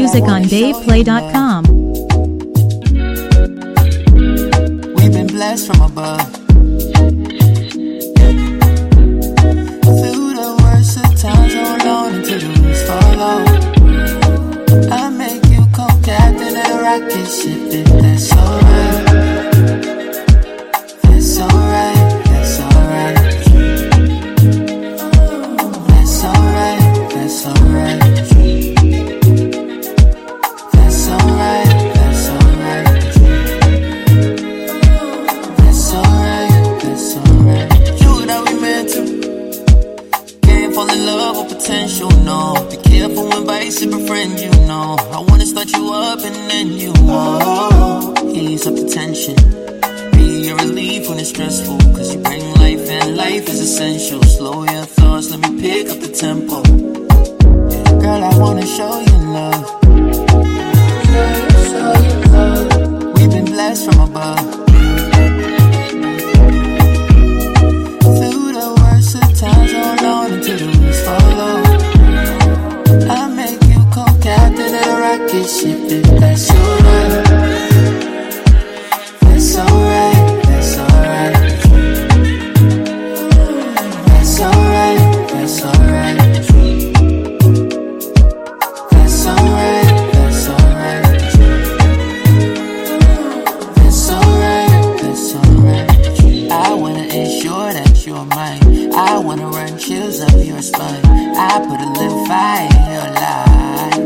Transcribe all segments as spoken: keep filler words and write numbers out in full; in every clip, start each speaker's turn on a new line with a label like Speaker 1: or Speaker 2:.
Speaker 1: music on dave play dot com.
Speaker 2: We've been blessed from above. Through the worst of times, hold on until the wheels fall off. I make you co-captain of the rocket ship if that's alright. That's alright, that's alright. That's alright, that's alright. That's alright, that's alright. That's alright, that's alright. You that we meant to. Can't fall in love with potential, no. Be careful when vice befriend you, know. I wanna start you up and then you won't. Ease up the tension. Be a relief when it's stressful. Cause you bring life and life is essential. Slow your thoughts, let me pick up the tempo. Yeah, girl, I wanna show you love. Show you love. We've been blessed from above. Through the worst of times, hold on until the wheels fall off. I make you co-captain of the rocket ship if that's alright. That's alright, that's alright. That's alright, that's alright. That's alright, that's alright. That's alright, that's alright. I wanna ensure that you're mine. I wanna run chills up your spine. I put a little fire in your life.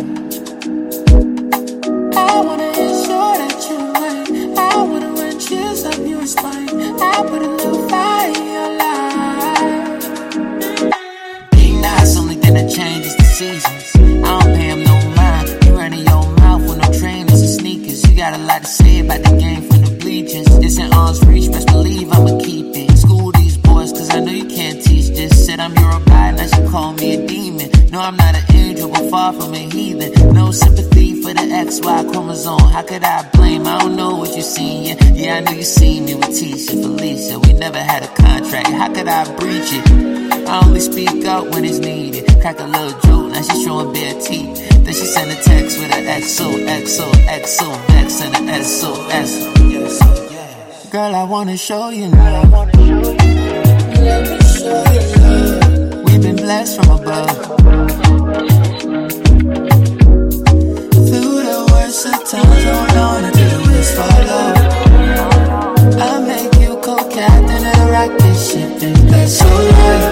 Speaker 2: I wanna ensure that you're mine. I wanna run chills up your spine. I put a little fire in your life. Being nice, only thing that changes the seasons. I don't pay him no mind. You running your mouth with no trainers and sneakers. You got a lot to say about the game from the bleachers. It's in arm's reach, best believe I'ma keep it. School these boys, cause I know you can't teach this. Said I'm your guy, now she call me a demon. No, I'm not an angel, but far from a heathen. No sympathy for the X Y chromosome. How could I blame? I don't know what you seen. Yeah, yeah, I know you seen me with Tisha, Felicia. We never had a contract. How could I breach it? I only speak out when it's needed. Crack a little joke, now she's showing bare teeth. Then she sent a text with an X O, X O, X O, Vex and an S O S. Girl, I wanna show you love. Let me show you love. We've been blessed from above. Through the worst of times, hold on until the wheels fall off. I make you co-captain of the rocket ship and that's alright.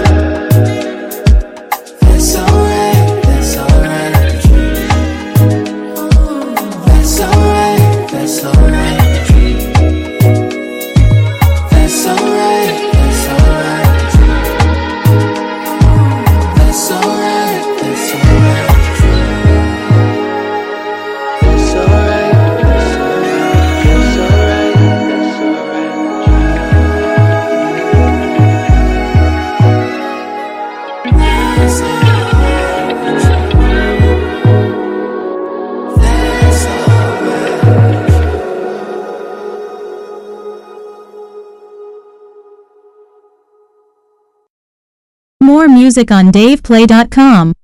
Speaker 2: That's alright, that's alright. That's alright, that's alright. That's alright, that's alright. That's alright, that's alright. That's alright, that's alright. That's alright, that's alright. That's alright. That's alright.
Speaker 1: More music on dave play dot com.